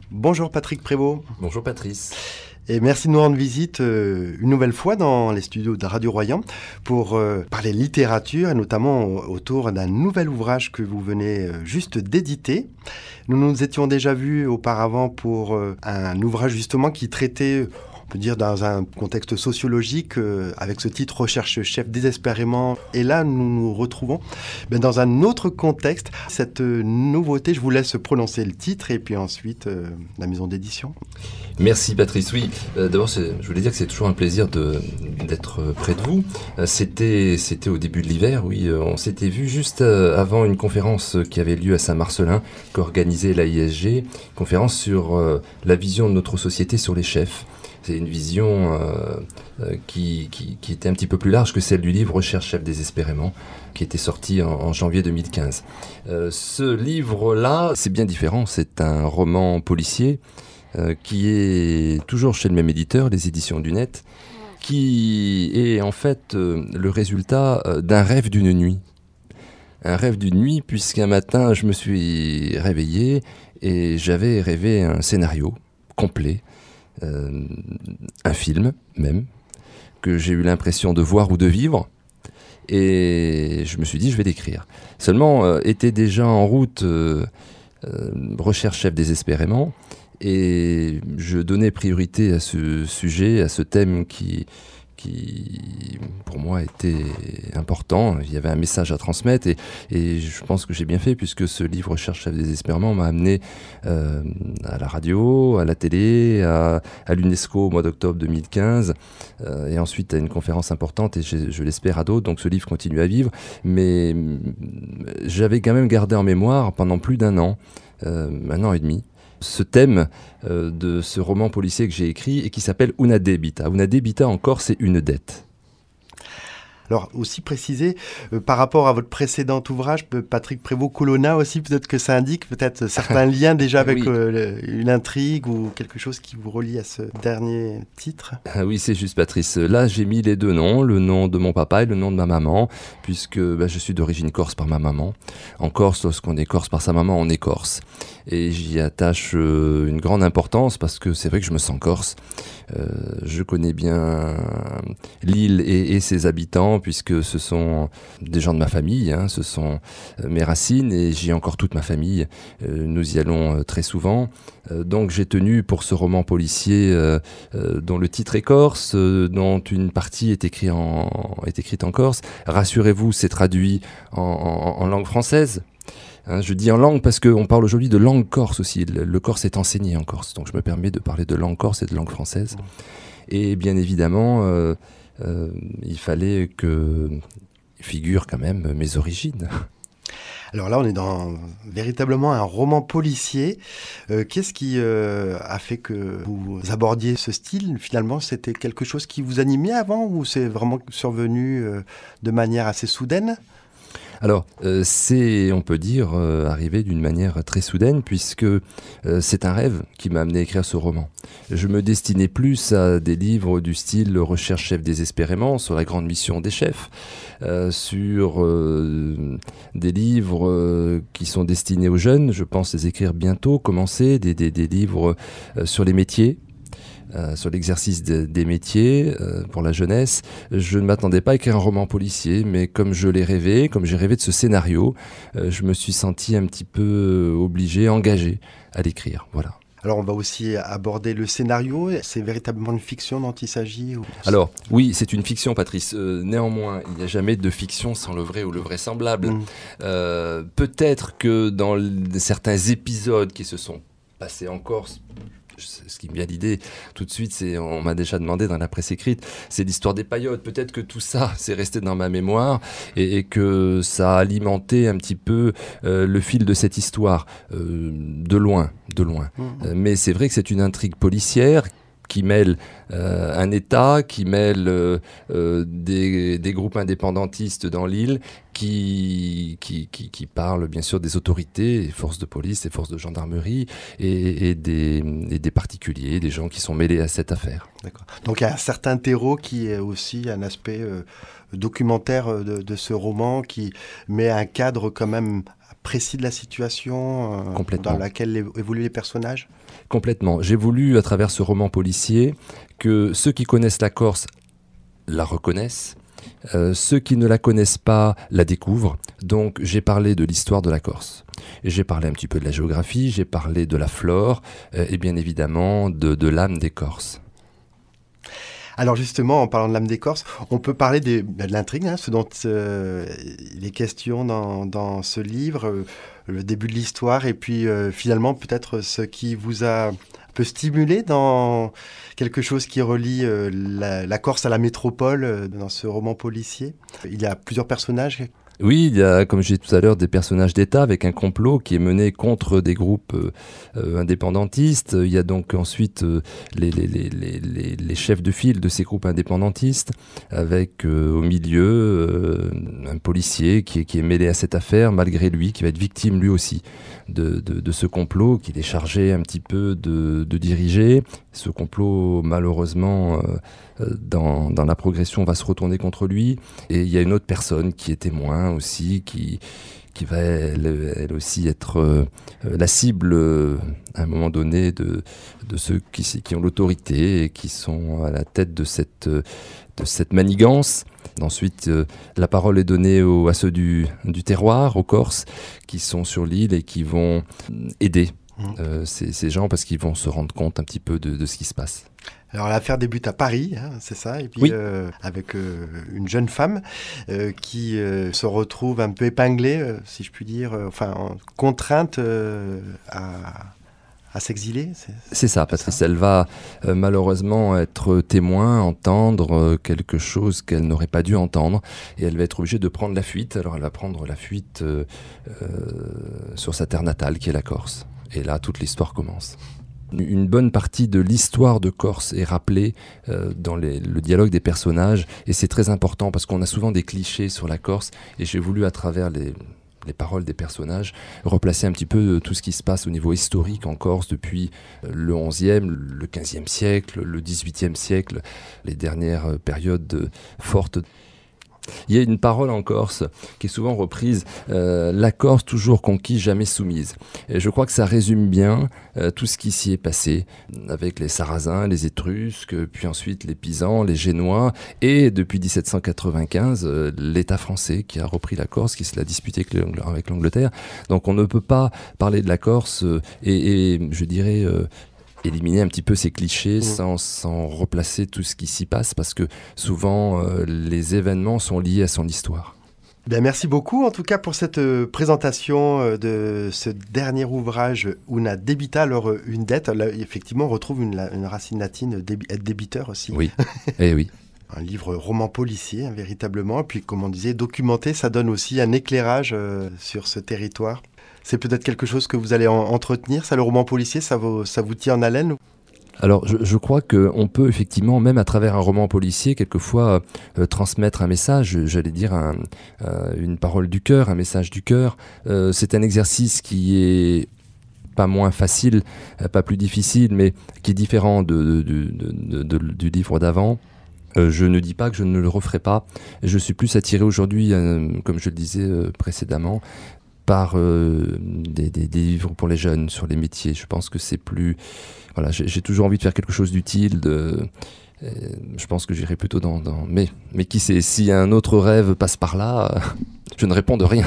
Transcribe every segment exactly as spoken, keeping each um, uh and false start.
Bonjour Patrick Prévost. Bonjour Patrice. Et merci de nous rendre visite euh, une nouvelle fois dans les studios de Radio Royan pour euh, parler littérature et notamment autour d'un nouvel ouvrage que vous venez euh, juste d'éditer. Nous nous étions déjà vus auparavant pour euh, un ouvrage justement qui traitait, on peut dire, dans un contexte sociologique euh, avec ce titre « Recherche-chef désespérément ». Et là, nous nous retrouvons ben, dans un autre contexte. Cette euh, nouveauté, je vous laisse prononcer le titre et puis ensuite euh, la maison d'édition. Merci Patrice. Oui, euh, d'abord, c'est, je voulais dire que c'est toujours un plaisir de, d'être près de vous. Euh, c'était, c'était au début de l'hiver, oui. Euh, on s'était vu juste euh, avant une conférence qui avait lieu à Saint-Marcellin, qu'organisait l'A I S G, conférence sur euh, la vision de notre société sur les chefs. C'est une vision euh, euh, qui, qui, qui était un petit peu plus large que celle du livre « Recherche-chef désespérément », qui était sorti en, en janvier deux mille quinze. Euh, ce livre-là, c'est bien différent. C'est un roman policier euh, qui est toujours chez le même éditeur, les Éditions du Net, qui est en fait euh, le résultat euh, d'un rêve d'une nuit. Un rêve d'une nuit, puisqu'un matin, je me suis réveillé et j'avais rêvé un scénario complet. Euh, un film même, que j'ai eu l'impression de voir ou de vivre, et je me suis dit je vais l'écrire. Seulement euh, était déjà en route euh, euh, Recherche-chef désespérément, et je donnais priorité à ce sujet, à ce thème qui, qui pour moi était important. Il y avait un message à transmettre, et, et je pense que j'ai bien fait, puisque ce livre Recherche-chef désespérément m'a amené euh, à la radio, à la télé, à, à l'UNESCO au mois d'octobre deux mille quinze, euh, et ensuite à une conférence importante, et je, je l'espère à d'autres. Donc ce livre continue à vivre, mais j'avais quand même gardé en mémoire pendant plus d'un an, euh, un an et demi, ce thème euh, de ce roman policier que j'ai écrit et qui s'appelle Una debita. Una debita en Corse, c'est une dette. Alors, aussi préciser, euh, par rapport à votre précédent ouvrage, Patrick Prévost, Colonna aussi, peut-être que ça indique peut-être certains liens déjà avec oui. euh, une intrigue ou quelque chose qui vous relie à ce dernier titre. Ah oui, c'est juste Patrice. Là, j'ai mis les deux noms, le nom de mon papa et le nom de ma maman, puisque bah, je suis d'origine corse par ma maman. En Corse, lorsqu'on est corse par sa maman, on est corse. Et j'y attache euh, une grande importance parce que c'est vrai que je me sens corse. Euh, je connais bien l'île et, et ses habitants, puisque ce sont des gens de ma famille, hein, ce sont euh, mes racines, et j'y ai encore toute ma famille. Euh, nous y allons euh, très souvent. Euh, donc j'ai tenu pour ce roman policier euh, euh, dont le titre est corse, euh, dont une partie est, écrit en, est écrite en corse. Rassurez-vous, c'est traduit en, en, en langue française. Hein, je dis en langue parce qu'on parle aujourd'hui de langue corse aussi. Le, le corse est enseigné en Corse, donc je me permets de parler de langue corse et de langue française. Et bien évidemment, euh, euh, il fallait que figurent quand même mes origines. Alors là, on est dans véritablement un roman policier. Euh, qu'est-ce qui euh, a fait que vous abordiez ce style ? Finalement, c'était quelque chose qui vous animait avant, ou c'est vraiment survenu euh, de manière assez soudaine ? Alors, euh, c'est, on peut dire, euh, arrivé d'une manière très soudaine, puisque euh, c'est un rêve qui m'a amené à écrire ce roman. Je me destinais plus à des livres du style Recherche-chef désespérément, sur la grande mission des chefs, euh, sur euh, des livres euh, qui sont destinés aux jeunes. Je pense les écrire bientôt, commencer, des, des, des livres euh, sur les métiers. Euh, sur l'exercice de, des métiers euh, pour la jeunesse. Je ne m'attendais pas à écrire un roman policier, mais comme je l'ai rêvé, comme j'ai rêvé de ce scénario, euh, je me suis senti un petit peu obligé, engagé à l'écrire. Voilà. Alors on va aussi aborder le scénario. C'est véritablement une fiction dont il s'agit ou... Alors oui, c'est une fiction, Patrice. Euh, néanmoins, il n'y a jamais de fiction sans le vrai ou le vraisemblable. Mmh. Euh, peut-être que dans l- certains épisodes qui se sont passés en Corse, ce qui me vient à l'idée tout de suite, c'est, on m'a déjà demandé dans la presse écrite, c'est l'histoire des paillotes. Peut-être que tout ça, c'est resté dans ma mémoire et, et que ça a alimenté un petit peu euh, le fil de cette histoire, euh, de loin, de loin. Mmh. Euh, mais c'est vrai que c'est une intrigue policière qui mêle euh, un État, qui mêle euh, euh, des, des groupes indépendantistes dans l'île, qui, qui, qui, qui parle bien sûr des autorités, des forces de police, des forces de gendarmerie et, et, des, et des particuliers, des gens qui sont mêlés à cette affaire. D'accord. Donc il y a un certain terreau qui est aussi un aspect euh, documentaire de, de ce roman qui met un cadre quand même précis de la situation euh, dans laquelle évoluent les personnages ? Complètement. J'ai voulu, à travers ce roman policier, que ceux qui connaissent la Corse la reconnaissent, euh, ceux qui ne la connaissent pas la découvrent. Donc j'ai parlé de l'histoire de la Corse. Et j'ai parlé un petit peu de la géographie, j'ai parlé de la flore euh, et bien évidemment de, de l'âme des Corses. Alors justement, en parlant de l'âme des Corses, on peut parler des, de l'intrigue, hein, ce dont euh, il est question dans, dans ce livre, euh, le début de l'histoire, et puis euh, finalement peut-être ce qui vous a un peu stimulé dans quelque chose qui relie euh, la, la Corse à la métropole euh, dans ce roman policier. Il y a plusieurs personnages. Oui, il y a, comme je disais tout à l'heure, des personnages d'État avec un complot qui est mené contre des groupes euh, indépendantistes. Il y a donc ensuite euh, les, les, les, les, les chefs de file de ces groupes indépendantistes, avec euh, au milieu euh, un policier qui est, qui est mêlé à cette affaire, malgré lui, qui va être victime lui aussi de, de, de ce complot qu'il est chargé un petit peu de, de diriger. Ce complot, malheureusement, euh, dans, dans la progression, va se retourner contre lui. Et il y a une autre personne qui est témoin aussi, qui, qui va elle, elle aussi être euh, la cible, euh, à un moment donné, de, de ceux qui, qui ont l'autorité et qui sont à la tête de cette, de cette manigance. Ensuite, euh, la parole est donnée aux, à ceux du, du terroir, aux Corses, qui sont sur l'île et qui vont aider Euh, ces, ces gens parce qu'ils vont se rendre compte un petit peu de, de ce qui se passe. Alors l'affaire débute à Paris, hein, c'est ça, et puis oui. euh, avec euh, une jeune femme euh, qui euh, se retrouve un peu épinglée, euh, si je puis dire, euh, enfin contrainte euh, à, à s'exiler. C'est, c'est, c'est ça, Patrice. Ça. Elle va euh, malheureusement être témoin, entendre euh, quelque chose qu'elle n'aurait pas dû entendre, et elle va être obligée de prendre la fuite. Alors elle va prendre la fuite euh, euh, sur sa terre natale, qui est la Corse. Et là, toute l'histoire commence. Une bonne partie de l'histoire de Corse est rappelée euh, dans les, le dialogue des personnages, et c'est très important parce qu'on a souvent des clichés sur la Corse, et j'ai voulu, à travers les, les paroles des personnages, replacer un petit peu tout ce qui se passe au niveau historique en Corse depuis le onzième, le quinzième siècle, le dix-huitième siècle, les dernières périodes fortes. Il y a une parole en Corse qui est souvent reprise, euh, la Corse toujours conquise, jamais soumise. Et je crois que ça résume bien euh, tout ce qui s'y est passé, avec les Sarrasins, les Étrusques, puis ensuite les Pisans, les Génois, et depuis dix-sept cent quatre-vingt-quinze, euh, l'État français qui a repris la Corse, qui se l'a disputé avec l'Angleterre. Donc on ne peut pas parler de la Corse euh, et, et je dirais... Euh, éliminer un petit peu ces clichés mmh. sans, sans replacer tout ce qui s'y passe, parce que souvent euh, les événements sont liés à son histoire. Bien, merci beaucoup en tout cas pour cette euh, présentation euh, de ce dernier ouvrage Una debita, alors euh, une dette. Là, effectivement, on retrouve une, une racine latine, débi- être débiteur aussi. Oui, eh oui. Un livre roman policier, hein, véritablement. Et puis, comme on disait, documenté, ça donne aussi un éclairage euh, sur ce territoire. C'est peut-être quelque chose que vous allez en entretenir, ça, le roman policier, ça vous, ça vous tient en haleine ? Alors, je, je crois qu'on peut effectivement, même à travers un roman policier, quelquefois euh, transmettre un message, j'allais dire un, euh, une parole du cœur, un message du cœur. Euh, c'est un exercice qui est pas moins facile, euh, pas plus difficile, mais qui est différent de, de, de, de, de, du livre d'avant. Euh, je ne dis pas que je ne le referai pas. Je suis plus attiré aujourd'hui, euh, comme je le disais euh, précédemment, par euh, des, des, des livres pour les jeunes sur les métiers. Je pense que c'est plus... Voilà, j'ai, j'ai toujours envie de faire quelque chose d'utile. De, euh, je pense que j'irai plutôt dans... dans mais, mais qui sait, si un autre rêve passe par là, euh, je ne réponds de rien.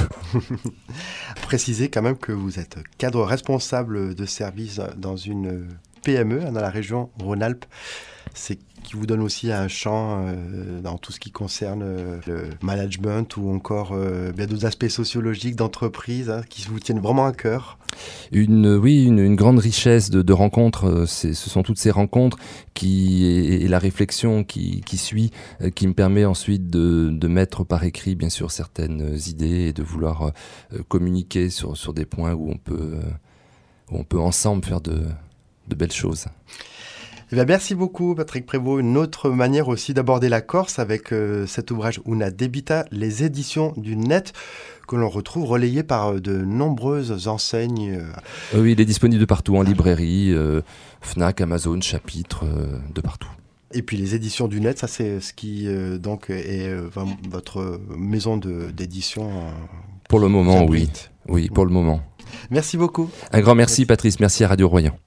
Précisez quand même que vous êtes cadre responsable de service dans une P M E, dans la région Rhône-Alpes. C'est qui vous donne aussi un champ euh, dans tout ce qui concerne euh, le management ou encore euh, bien d'autres aspects sociologiques d'entreprise, hein, qui vous tiennent vraiment à cœur. Une, oui, une, une grande richesse de, de rencontres. C'est, ce sont toutes ces rencontres qui, et, et la réflexion qui, qui suit, euh, qui me permet ensuite de, de mettre par écrit, bien sûr, certaines idées et de vouloir euh, communiquer sur, sur des points où on peut, euh, où on peut ensemble faire de, de belles choses. Eh bien, merci beaucoup Patrick Prévost. Une autre manière aussi d'aborder la Corse avec euh, cet ouvrage Una debita, les éditions du Net, que l'on retrouve relayé par de nombreuses enseignes. Euh, oui, il est disponible de partout, en librairie, euh, Fnac, Amazon, Chapitre, euh, de partout. Et puis les éditions du Net, ça c'est ce qui euh, donc est euh, votre maison de, d'édition. Euh, Pour le moment, oui. Oui, pour le moment. Merci beaucoup. Un grand merci, Patrice. Merci à Radio Royan.